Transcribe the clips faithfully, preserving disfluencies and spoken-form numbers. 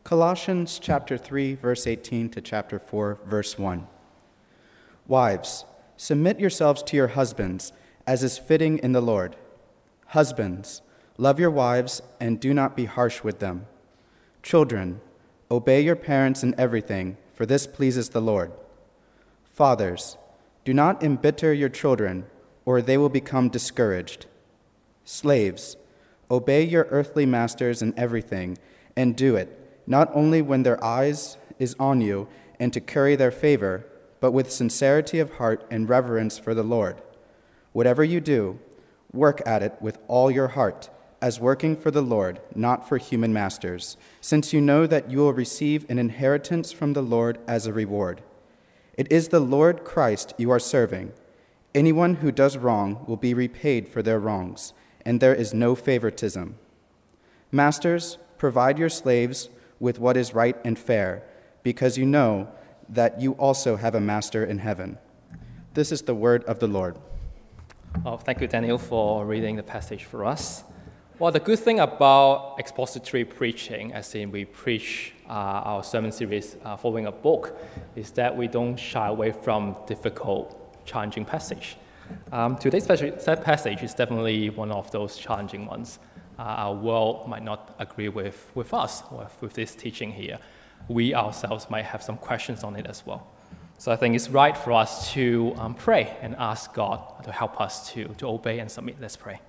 Colossians chapter three, verse eighteen to chapter four, verse one. Wives, submit yourselves to your husbands, as is fitting in the Lord. Husbands, love your wives and do not be harsh with them. Children, obey your parents in everything, for this pleases the Lord. Fathers, do not embitter your children, or they will become discouraged. Slaves, obey your earthly masters in everything, and do it, not only when their eyes is on you and to curry their favor, but with sincerity of heart and reverence for the Lord. Whatever you do, work at it with all your heart, as working for the Lord, not for human masters, since you know that you will receive an inheritance from the Lord as a reward. It is the Lord Christ you are serving. Anyone who does wrong will be repaid for their wrongs, and there is no favoritism. Masters, provide your slaves with what is right and fair, because you know that you also have a master in heaven. This is the word of the Lord. Oh, thank you, Daniel, for reading the passage for us. Well, the good thing about expository preaching, as in we preach uh, our sermon series uh, following a book, is that we don't shy away from difficult, challenging passage. Um, today's passage is definitely one of those challenging ones. Uh, our world might not agree with, with us, with, with this teaching here. We ourselves might have some questions on it as well. So I think it's right for us to um, pray and ask God to help us to, to obey and submit. Let's pray.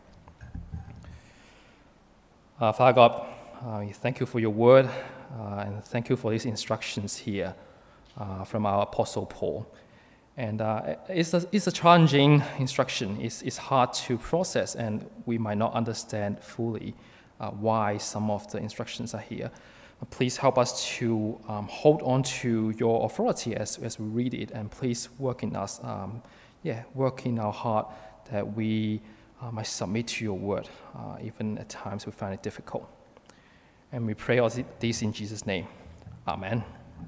Uh, Father God, uh, we thank you for your word, uh, and thank you for these instructions here uh, from our Apostle Paul. And uh, it's, a, it's a challenging instruction. It's, it's hard to process, and we might not understand fully uh, why some of the instructions are here. Please help us to um, hold on to your authority as, as we read it, and please work in us, um, yeah, work in our heart that we uh, might submit to your word, uh, even at times we find it difficult. And we pray all this in Jesus' name. Amen.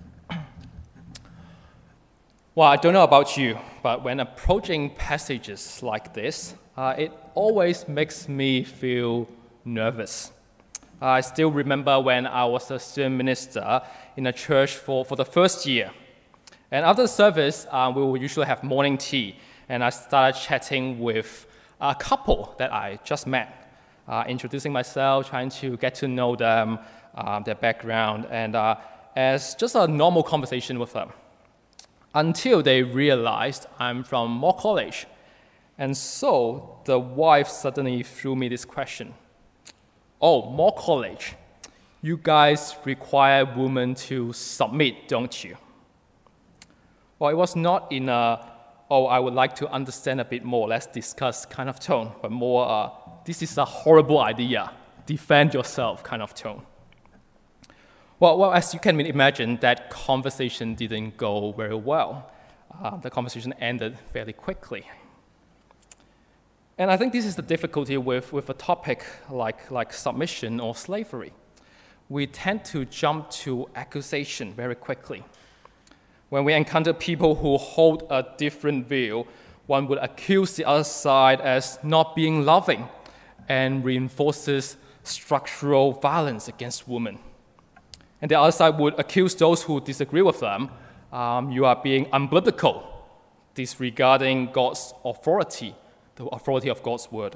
Well, I don't know about you, but when approaching passages like this, uh, it always makes me feel nervous. I still remember when I was a student minister in a church for, for the first year. And after the service, uh, we will usually have morning tea, and I started chatting with a couple that I just met, uh, introducing myself, trying to get to know them, uh, their background, and uh, as just a normal conversation with them. Until they realized I'm from Moore College. And so the wife suddenly threw me this question. Oh, Moore College, you guys require women to submit, don't you? Well, it was not in a, oh, I would like to understand a bit more, let's discuss kind of tone, but more, uh, this is a horrible idea, defend yourself kind of tone. Well, well, as you can imagine, that conversation didn't go very well. Uh, the conversation ended fairly quickly. And I think this is the difficulty with, with a topic like, like submission or slavery. We tend to jump to accusation very quickly. When we encounter people who hold a different view, one would accuse the other side as not being loving and reinforces structural violence against women. And the other side would accuse those who disagree with them, um, you are being unbiblical, disregarding God's authority, the authority of God's word.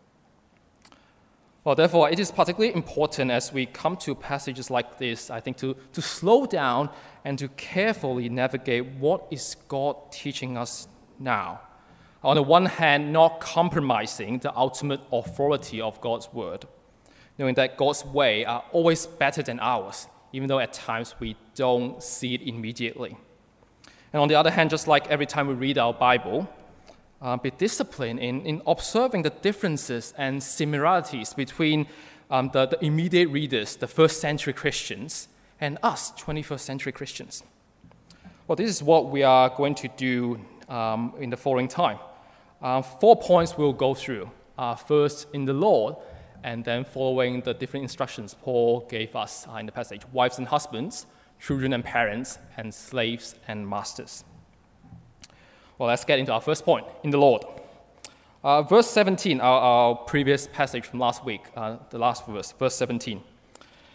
Well, therefore, it is particularly important as we come to passages like this, I think, to, to slow down and to carefully navigate what is God teaching us now. On the one hand, not compromising the ultimate authority of God's word, knowing that God's way are always better than ours, even though at times we don't see it immediately. And on the other hand, just like every time we read our Bible, uh, be disciplined in, in observing the differences and similarities between um, the, the immediate readers, the first century Christians, and us, twenty-first century Christians. Well, this is what we are going to do um, in the following time. Uh, four points we'll go through. Uh, first, in the Lord, and then following the different instructions Paul gave us uh, in the passage, wives and husbands, children and parents, and slaves and masters. Well, let's get into our first point, in the Lord. Uh, verse seventeen, our, our previous passage from last week, uh, the last verse, verse seventeen.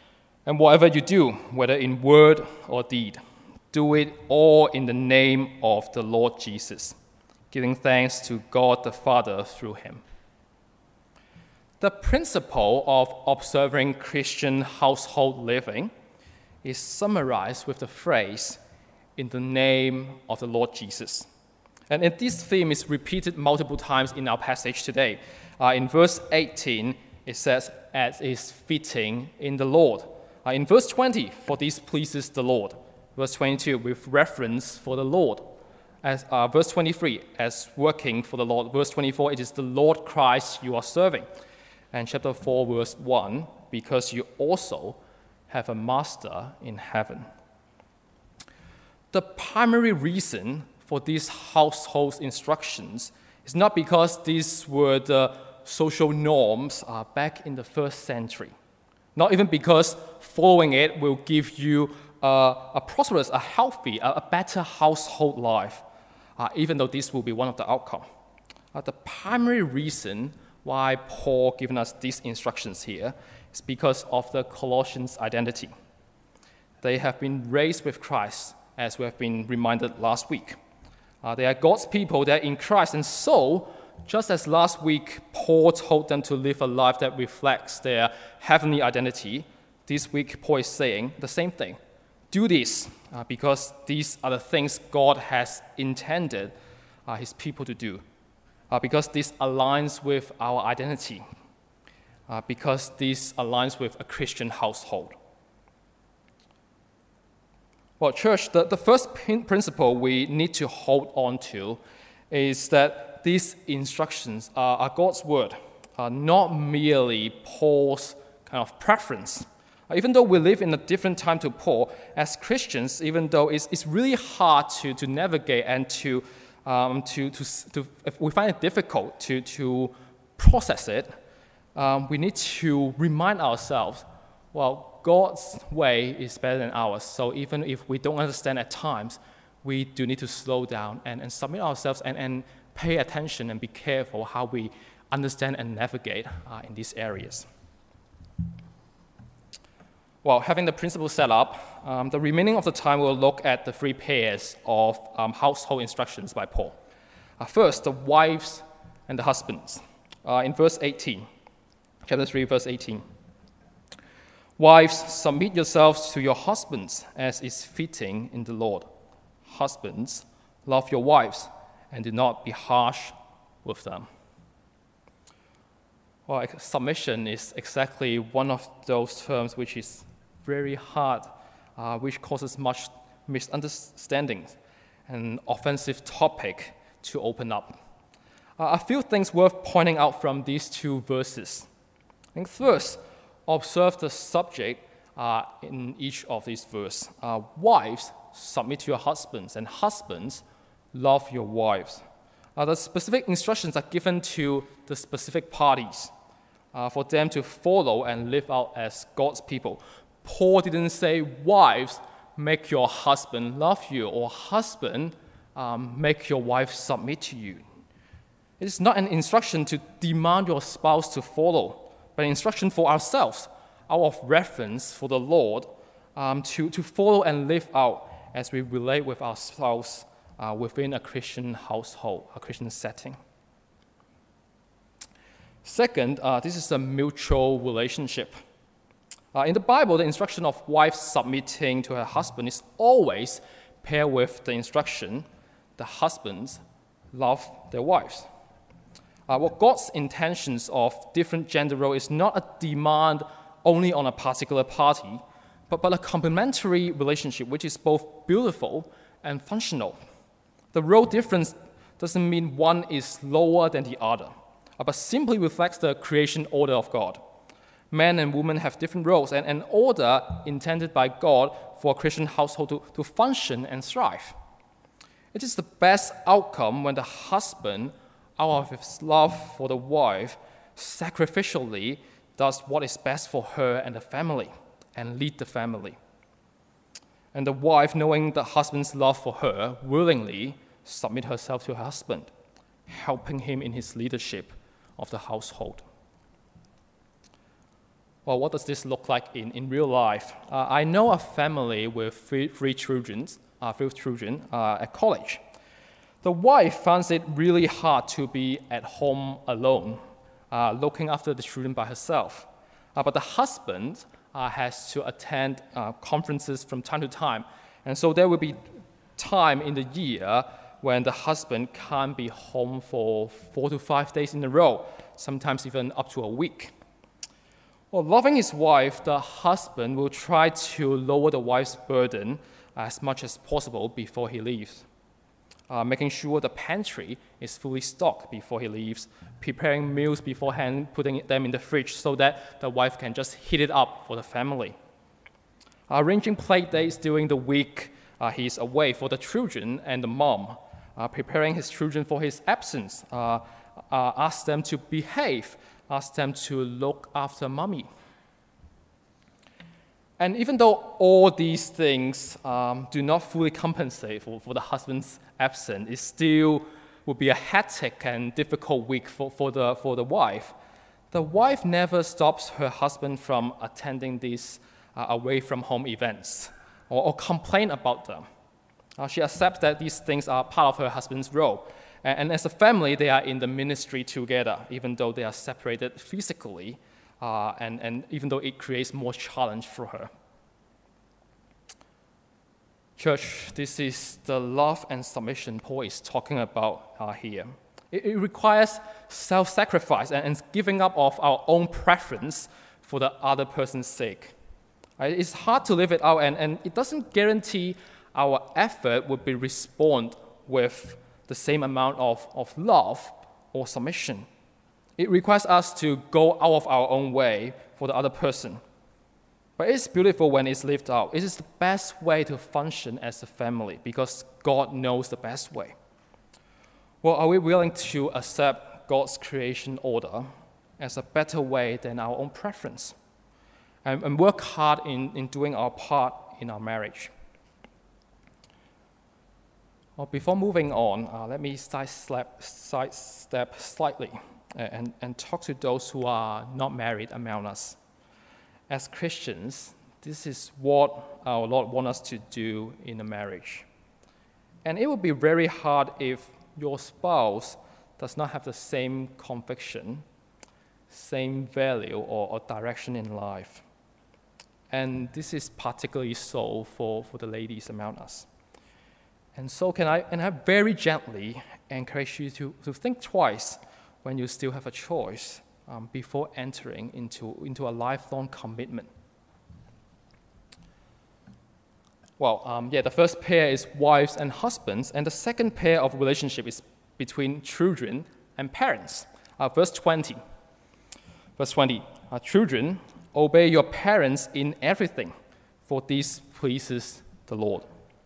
And whatever you do, whether in word or deed, do it all in the name of the Lord Jesus, giving thanks to God the Father through him. The principle of observing Christian household living is summarized with the phrase, in the name of the Lord Jesus. And this theme is repeated multiple times in our passage today. Uh, in verse eighteen, it says, as is fitting in the Lord. Uh, in verse twenty, for this pleases the Lord. Verse twenty-two, with reference for the Lord. As, uh, verse twenty-three, as working for the Lord. Verse twenty-four, it is the Lord Christ you are serving. And chapter four, verse one, because you also have a master in heaven. The primary reason for these household instructions is not because these were the social norms uh, back in the first century. Not even because following it will give you uh, a prosperous, a healthy, a, a better household life, uh, even though this will be one of the outcomes. Uh, the primary reason why Paul given us these instructions here is because of the Colossians' identity. They have been raised with Christ, as we have been reminded last week. Uh, they are God's people, they're in Christ, and so, just as last week Paul told them to live a life that reflects their heavenly identity, this week Paul is saying the same thing. Do this, uh, because these are the things God has intended uh, his people to do, uh, because this aligns with our identity, uh, because this aligns with a Christian household. Well, church, the, the first principle we need to hold on to is that these instructions are, are God's word, are not merely Paul's kind of preference. Even though we live in a different time to Paul, as Christians, even though it's, it's really hard to, to navigate and to, um, to, to, to if we find it difficult to, to process it, um, we need to remind ourselves, well, God's way is better than ours. So even if we don't understand at times, we do need to slow down and, and submit ourselves and, and pay attention and be careful how we understand and navigate uh, in these areas. Well, having the principle set up, um, the remaining of the time we'll look at the three pairs of um, household instructions by Paul. Uh, first, the wives and the husbands. Uh, in verse eighteen, chapter three, verse eighteen. Wives, submit yourselves to your husbands as is fitting in the Lord. Husbands, love your wives and do not be harsh with them. Well, submission is exactly one of those terms which is very hard, uh, which causes much misunderstandings, an offensive topic to open up. Uh, a few things worth pointing out from these two verses. I think first, observe the subject uh, in each of these verses. Uh, wives, submit to your husbands, and husbands, love your wives. Uh, the specific instructions are given to the specific parties uh, for them to follow and live out as God's people. Paul didn't say, wives, make your husband love you, or husband, um, make your wife submit to you. It is not an instruction to demand your spouse to follow, but an instruction for ourselves, out of reverence for the Lord, um, to, to follow and live out as we relate with our spouse uh, within a Christian household, a Christian setting. Second, uh, this is a mutual relationship. Uh, in the Bible, the instruction of wife submitting to her husband is always paired with the instruction, the husbands love their wives. Uh, what God's intentions of different gender role is not a demand only on a particular party, but, but a complementary relationship which is both beautiful and functional. The role difference doesn't mean one is lower than the other, uh, but simply reflects the creation order of God. Men and women have different roles and an order intended by God for a Christian household to, to function and thrive. It is the best outcome when the husband, out of his love for the wife, sacrificially does what is best for her and the family and lead the family. And the wife, knowing the husband's love for her, willingly submit herself to her husband, helping him in his leadership of the household. Well, what does this look like in, in real life? Uh, I know a family with three, three children, uh, three children uh, at college. The wife finds it really hard to be at home alone, uh, looking after the children by herself. Uh, but the husband uh, has to attend uh, conferences from time to time. And so there will be time in the year when the husband can't be home for four to five days in a row, sometimes even up to a week. Well, loving his wife, the husband will try to lower the wife's burden as much as possible before he leaves, uh, making sure the pantry is fully stocked before he leaves, preparing meals beforehand, putting them in the fridge so that the wife can just heat it up for the family. Arranging play dates during the week uh, he's away for the children and the mom, uh, preparing his children for his absence, uh, uh, ask them to behave, ask them to look after mommy. And even though all these things um, do not fully compensate for, for the husband's absence, it still would be a hectic and difficult week for, for, the, for the wife. The wife never stops her husband from attending these uh, away-from-home events or, or complain about them. Uh, she accepts that these things are part of her husband's role. And, and as a family, they are in the ministry together, even though they are separated physically, uh, and, and even though it creates more challenge for her. Church, this is the love and submission Paul is talking about uh, here. It, it requires self-sacrifice and, and giving up of our own preference for the other person's sake. Uh, it's hard to live it out, and, and it doesn't guarantee our effort would be respond with the same amount of, of love or submission. It requires us to go out of our own way for the other person. But it's beautiful when it's lived out. It is the best way to function as a family because God knows the best way. Well, are we willing to accept God's creation order as a better way than our own preference? And, and work hard in, in doing our part in our marriage? Well, before moving on, uh, let me sidestep, sidestep slightly and, and talk to those who are not married among us. As Christians, this is what our Lord wants us to do in a marriage. And it would be very hard if your spouse does not have the same conviction, same value or, or direction in life. And this is particularly so for, for the ladies among us. And so can I, and I very gently encourage you to, to think twice when you still have a choice um, before entering into, into a lifelong commitment. Well, um, yeah, the first pair is wives and husbands, and the second pair of relationship is between children and parents. Uh, verse twenty. Verse twenty, uh, children, obey your parents in everything, for this pleases the Lord.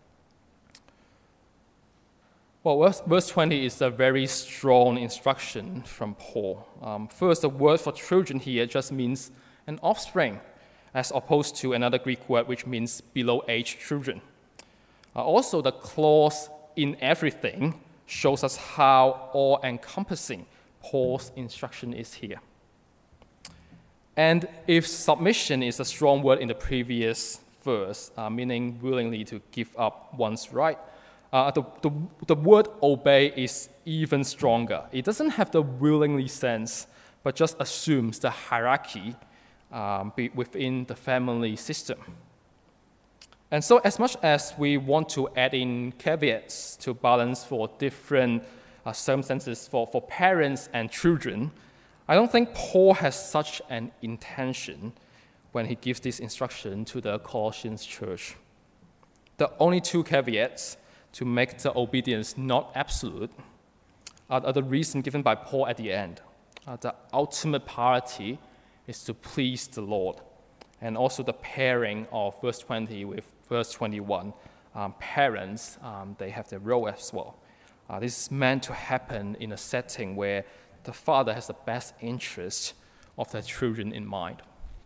Well, verse, verse twenty is a very strong instruction from Paul. Um, first, the word for children here just means an offspring, as opposed to another Greek word which means below-age children. Uh, also, the clause in everything shows us how all-encompassing Paul's instruction is here. And if submission is a strong word in the previous verse, uh, meaning willingly to give up one's right, Uh, the, the, the word obey is even stronger. It doesn't have the willingly sense, but just assumes the hierarchy um, be within the family system. And so as much as we want to add in caveats to balance for different uh, circumstances for, for parents and children, I don't think Paul has such an intention when he gives this instruction to the Colossians church. The only two caveats to make the obedience not absolute are, are the reason given by Paul at the end. Uh, the ultimate priority is to please the Lord. And also the pairing of verse twenty with verse twenty-one. Um, parents, um, they have their role as well. Uh, this is meant to happen in a setting where the father has the best interest of their children in mind.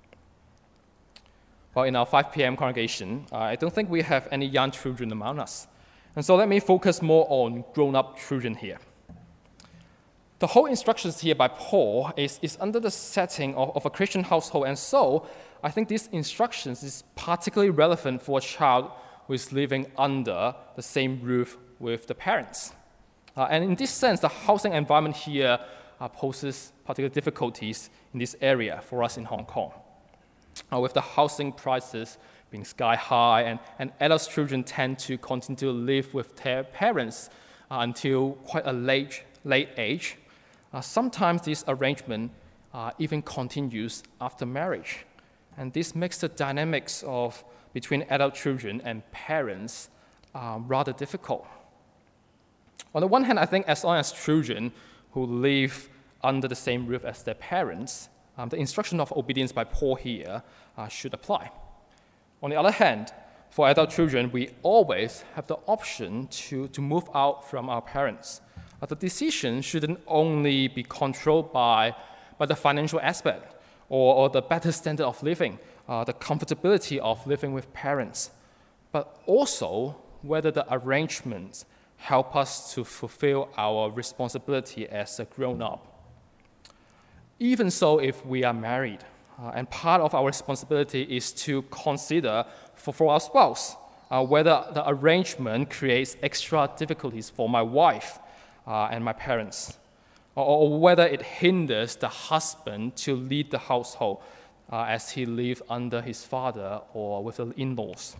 Well, in our five p.m. congregation, uh, I don't think we have any young children among us. And so let me focus more on grown-up children here. The whole instructions here by Paul is, is under the setting of, of a Christian household, and so I think these instructions is particularly relevant for a child who is living under the same roof with the parents. Uh, and in this sense, the housing environment here uh, poses particular difficulties in this area for us in Hong Kong. Uh, with the housing prices being sky high, and, and adult children tend to continue to live with their parents uh, until quite a late, late age. Uh, sometimes this arrangement uh, even continues after marriage. And this makes the dynamics of between adult children and parents uh, rather difficult. On the one hand, I think as long as children who live under the same roof as their parents, um, the instruction of obedience by Paul here uh, should apply. On the other hand, for adult children, we always have the option to, to move out from our parents. Uh, the decision shouldn't only be controlled by, by the financial aspect or, or the better standard of living, uh, the comfortability of living with parents, but also whether the arrangements help us to fulfill our responsibility as a grown-up. Even so, if we are married, uh, and part of our responsibility is to consider for, for our spouse uh, whether the arrangement creates extra difficulties for my wife uh, and my parents, or, or whether it hinders the husband to lead the household uh, as he lives under his father or with the in-laws.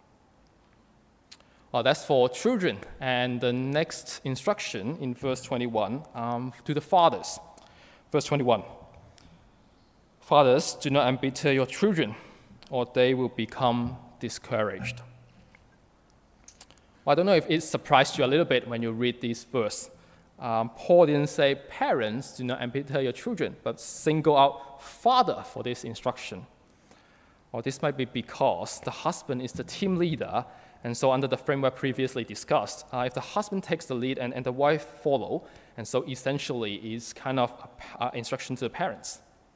Well, that's for children. And the next instruction in verse twenty-one, um, to the fathers. Verse twenty-one, fathers, do not embitter your children, or they will become discouraged. Well, I don't know if it surprised you a little bit when you read this verse. Um, Paul didn't say parents, do not embitter your children, but single out father for this instruction. Or this might be because the husband is the team leader. And so under the framework previously discussed, uh, if the husband takes the lead and, and the wife follow, and so essentially is kind of an instruction to the parents.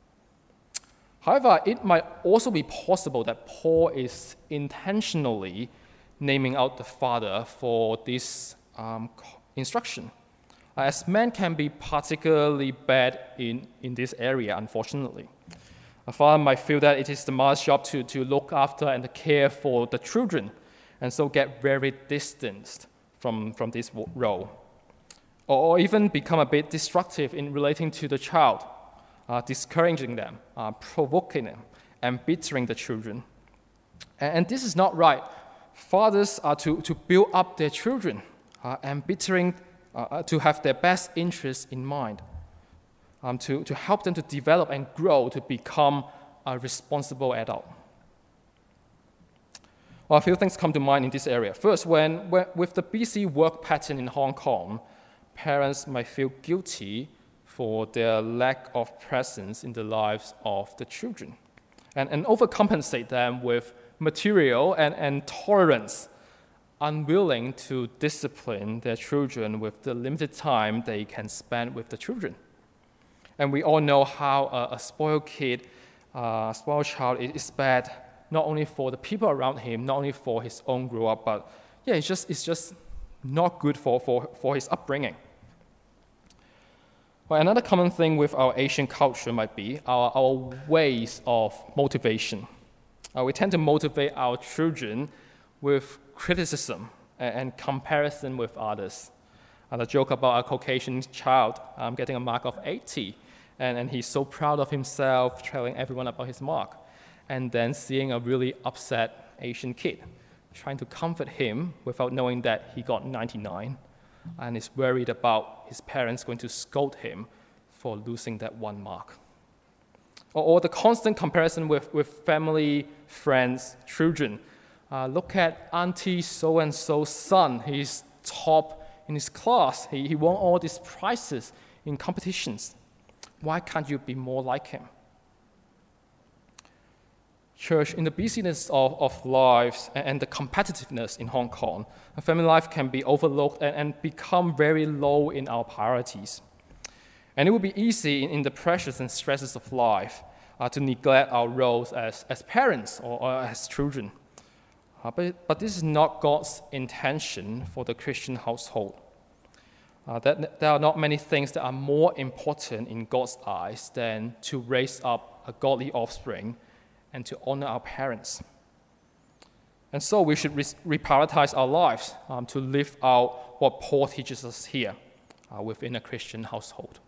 However, it might also be possible that Paul is intentionally naming out the father for this um, instruction, uh, as men can be particularly bad in, in this area, unfortunately. A father might feel that it is the mother's job to, to look after and care for the children, and so get very distanced from, from this role. Or even become a bit destructive in relating to the child, uh, discouraging them, uh, provoking them, embittering the children. And, and this is not right. Fathers are to, to build up their children, uh, embittering, uh, to have their best interests in mind, um, to, to help them to develop and grow to become a responsible adult. Well, a few things come to mind in this area. First, when, when with the busy work pattern in Hong Kong, parents might feel guilty for their lack of presence in the lives of the children, and, and overcompensate them with material and, and tolerance, unwilling to discipline their children with the limited time they can spend with the children. And we all know how a, a spoiled kid, a spoiled child is bad, not only for the people around him, not only for his own grow up, but yeah, it's just it's just not good for, for, for his upbringing. Well, another common thing with our Asian culture might be our, our ways of motivation. Uh, we tend to motivate our children with criticism and, and comparison with others. Uh, the joke about a Caucasian child um, getting a mark of eighty, and, and he's so proud of himself, telling everyone about his mark, and then seeing a really upset Asian kid, trying to comfort him without knowing that he got ninety-nine, and is worried about his parents going to scold him for losing that one mark. Or, or the constant comparison with, with family, friends, children. Uh, look at Auntie so-and-so's son. He's top in his class. He, he won all these prizes in competitions. Why can't you be more like him? Church, in the busyness of, of lives and, and the competitiveness in Hong Kong, family life can be overlooked and, and become very low in our priorities. And it would be easy in, in the pressures and stresses of life uh, to neglect our roles as, as parents or, or as children. Uh, but, but this is not God's intention for the Christian household. Uh, that there are not many things that are more important in God's eyes than to raise up a godly offspring and to honor our parents. And so we should re- reprioritize our lives um, to live out what Paul teaches us here uh, within a Christian household.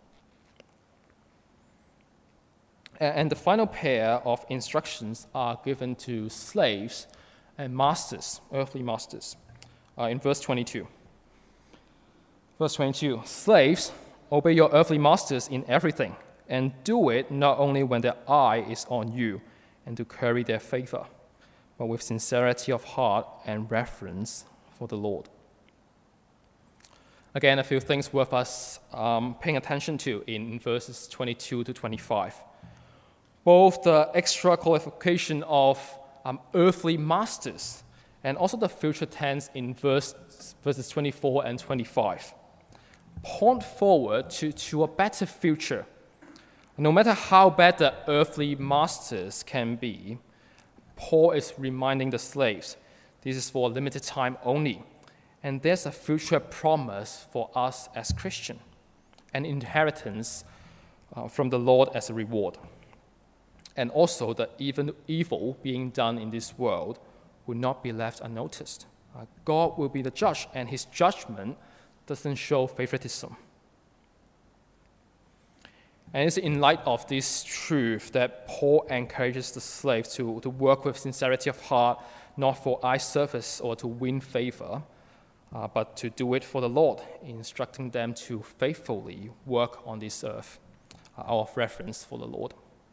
And, and the final pair of instructions are given to slaves and masters, earthly masters, uh, in verse twenty-two. Verse twenty-two, slaves, obey your earthly masters in everything, and do it not only when their eye is on you and to curry their favor, but with sincerity of heart and reverence for the Lord. Again, a few things worth us um, paying attention to in verses twenty-two to twenty-five. Both the extra qualification of um, earthly masters and also the future tense in verse, verses twenty-four and twenty-five point forward to, to a better future. No matter how bad the earthly masters can be, Paul is reminding the slaves, this is for a limited time only, and there's a future promise for us as Christians, an inheritance uh, from the Lord as a reward. And also that even evil being done in this world will not be left unnoticed. Uh, God will be the judge, and his judgment doesn't show favoritism. And it's in light of this truth that Paul encourages the slaves to, to work with sincerity of heart, not for eye service or to win favor, uh, but to do it for the Lord, instructing them to faithfully work on this earth, uh, out of reverence for the Lord.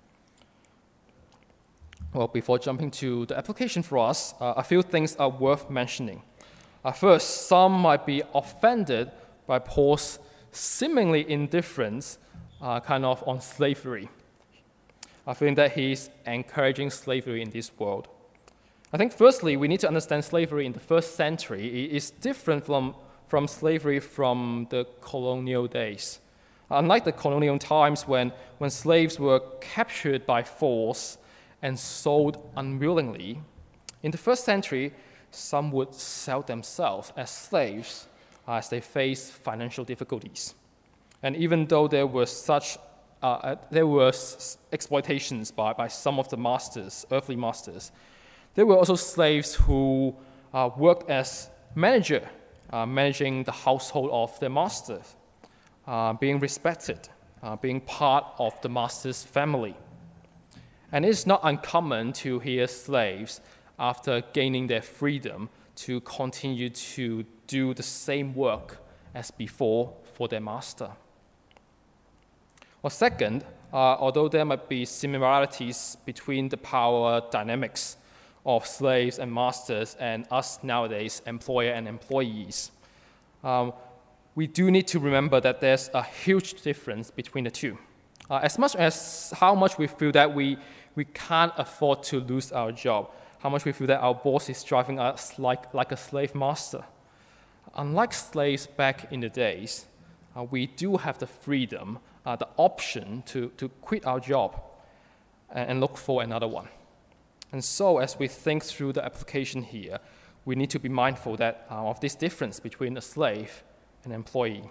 Well, before jumping to the application for us, uh, a few things are worth mentioning. Uh, first, some might be offended by Paul's seemingly indifference uh, kind of on slavery. I think that he's encouraging slavery in this world. I think firstly, we need to understand slavery in the first century is different from, from slavery from the colonial days. Unlike the colonial times when, when slaves were captured by force and sold unwillingly, in the first century, some would sell themselves as slaves as they faced financial difficulties. And even though there were such, uh, there were exploitations by, by some of the masters, earthly masters, there were also slaves who uh, worked as manager, uh, managing the household of their masters, uh, being respected, uh, being part of the master's family. And it's not uncommon to hear slaves, after gaining their freedom, to continue to do the same work as before for their master. Well, second, uh, although there might be similarities between the power dynamics of slaves and masters and us nowadays, employer and employees, um, we do need to remember that there's a huge difference between the two. Uh, as much as how much we feel that we, we can't afford to lose our job, how much we feel that our boss is driving us like, like a slave master. Unlike slaves back in the days, uh, we do have the freedom, uh, the option to, to quit our job and, and look for another one. And so as we think through the application here, we need to be mindful that uh, of this difference between a slave and an employee.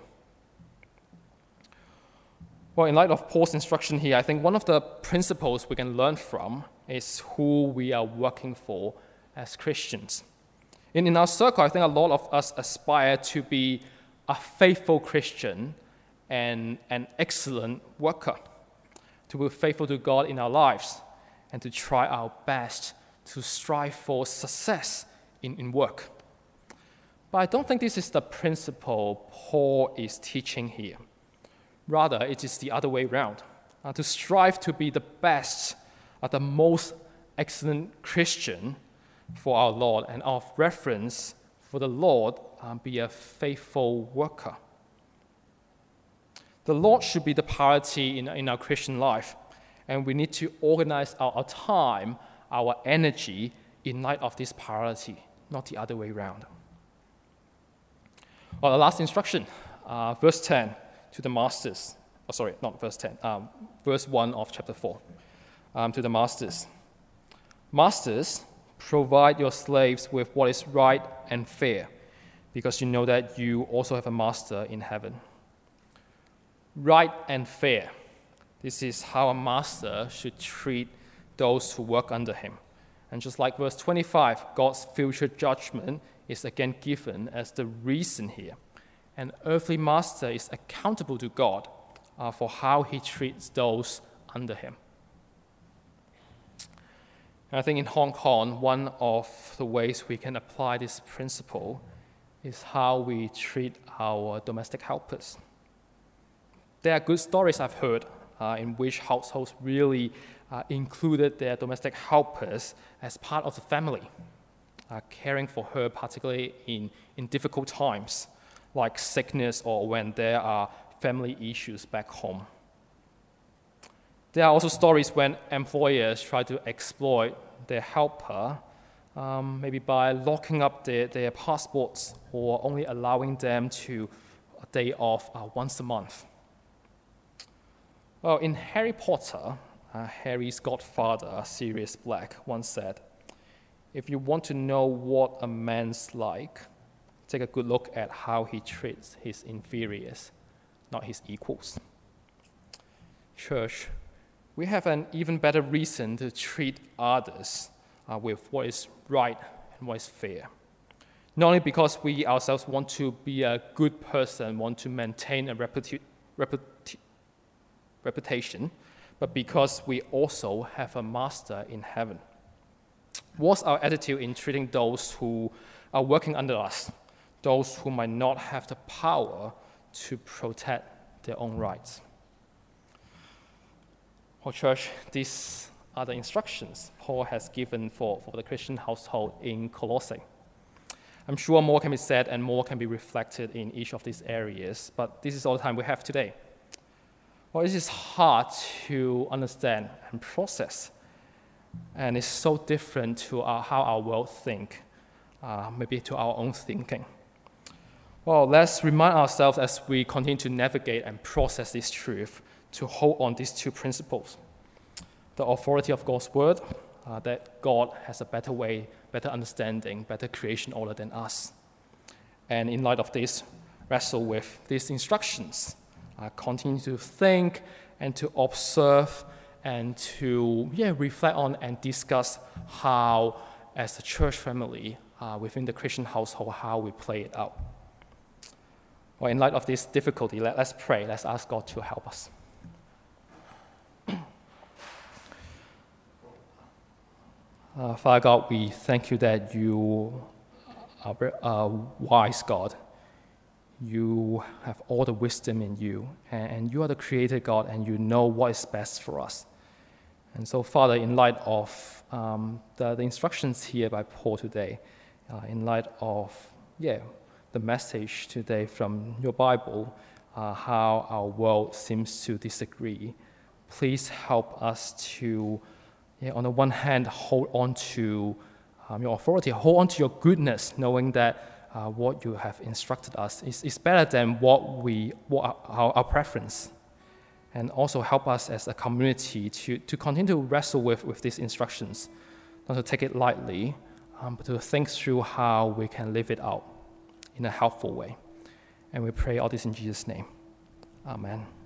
Well, in light of Paul's instruction here, I think one of the principles we can learn from is who we are working for as Christians. In, in our circle, I think a lot of us aspire to be a faithful Christian and an excellent worker, to be faithful to God in our lives, and to try our best to strive for success in, in work. But I don't think this is the principle Paul is teaching here. Rather, it is the other way around, uh, to strive to be the best, uh, the most excellent Christian for our Lord, and of reference for the Lord, um, be a faithful worker. The Lord should be the priority in, in our Christian life, and we need to organize our, our time, our energy in light of this priority, not the other way around. Well, the last instruction, uh, verse ten. To the masters, oh, sorry, not verse ten, um, verse one of chapter four, um, to the masters. Masters, provide your slaves with what is right and fair. because you know that you also have a master in heaven. Right and fair. This is how a master should treat those who work under him. And just like verse twenty-five, God's future judgment is again given as the reason here. An earthly master is accountable to God uh, for how he treats those under him. And I think in Hong Kong, one of the ways we can apply this principle is how we treat our domestic helpers. There are good stories I've heard uh, in which households really uh, included their domestic helpers as part of the family, uh, caring for her particularly in, in difficult times, like sickness or when there are family issues back home. There are also stories when employers try to exploit their helper, um, maybe by locking up their, their passports or only allowing them to a day off uh, once a month. Well, in Harry Potter, uh, Harry's godfather, Sirius Black, once said, "If you want to know what a man's like, take a good look at how he treats his inferiors, not his equals." Church, we have an even better reason to treat others uh, with what is right and what is fair. Not only because we ourselves want to be a good person, want to maintain a reputa- reputa- reputation, but because we also have a master in heaven. What's our attitude in treating those who are working under us, those who might not have the power to protect their own rights? Well, church, these are the instructions Paul has given for, for the Christian household in Colossae. I'm sure more can be said and more can be reflected in each of these areas, but this is all the time we have today. Well, it is hard to understand and process, and it's so different to our, how our world think, uh, maybe to our own thinking. Well, let's remind ourselves as we continue to navigate and process this truth to hold on these two principles. The authority of God's word, uh, that God has a better way, better understanding, better creation order than us. And in light of this, wrestle with these instructions. Uh, continue to think and to observe and to yeah, reflect on and discuss how, as a church family, uh, within the Christian household, how we play it out. Well, in light of this difficulty, let, let's pray. Let's ask God to help us. Uh, Father God, we thank you that you are a wise God. You have all the wisdom in you, and, and you are the creator God, and you know what is best for us. And so, Father, in light of um, the, the instructions here by Paul today, uh, in light of yeah the message today from your Bible, uh, how our world seems to disagree, please help us to, yeah, on the one hand, hold on to um, your authority, hold on to your goodness, knowing that uh, what you have instructed us is, is better than what we, what our, our preference. And also help us as a community to, to continue to wrestle with, with these instructions, not to take it lightly, um, but to think through how we can live it out in a helpful way. And we pray all this in Jesus' name. Amen.